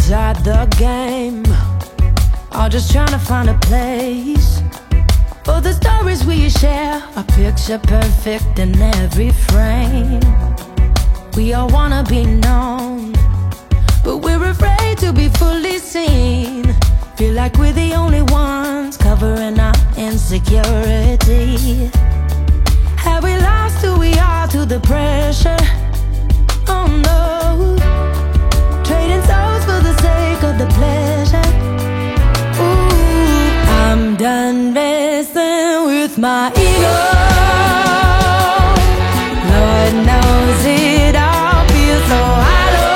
inside the game, all just trying to find a place for the stories we share, are picture perfect in every frame. We all wanna be known, but we're afraid to be fully seen. Feel like we're the only ones covering our insecurity. Have we lost who we are to the pressure? Oh no, trading souls for the sake of the pleasure. Ooh, I'm done wrestling with my ego. Lord knows it all feels so hollow.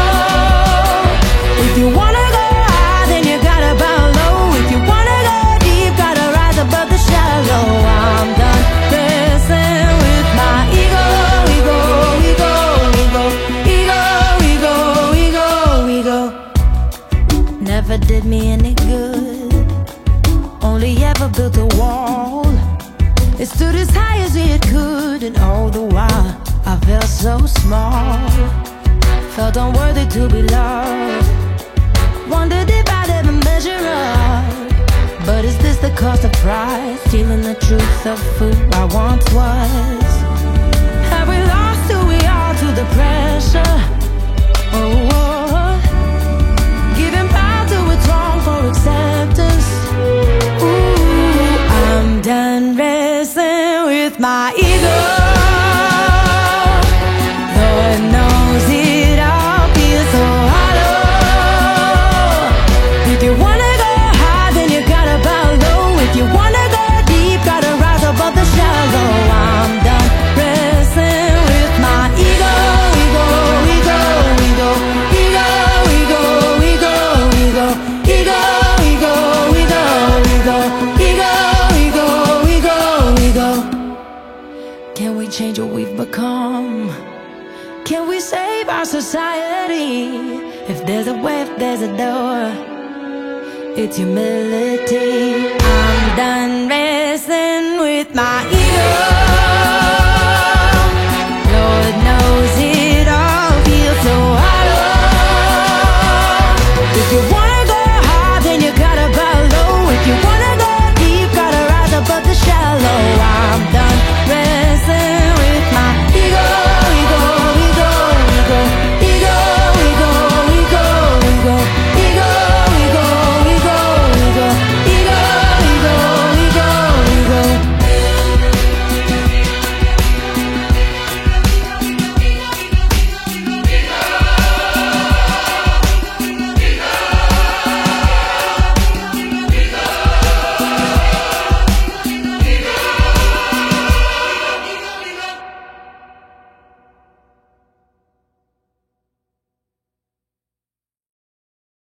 If you wanna go high, then you gotta bow low. If you wanna go deep, gotta rise above the shallow. I'm done wrestling with my ego, ego, ego, ego, ego, ego, ego, ego. Never did me any good, only ever built a wall. It stood as high as it could, and all the while I felt so small. Felt unworthy to be loved, wondered if I'd ever measure up. But is this the cost of pride, stealing the truth of who I once was? Have we lost who we are to the pressure? Oh, oh. Giving power to what's wrong for acceptance. Ooh, I'm done wrestling with my ego. Lord knows it all feels so hollow. If you wanna go high, then you gotta bow low. If you wanna go deep, gotta rise above the shallow. I'm done wrestling with my ego, ego, ego, ego, ego, ego, ego, ego, ego, ego, ego, ego, ego, ego, ego, ego. Can we change what we've become? Can we save our society? If there's a way, if there's a door, it's humility. I'm done wrestling with my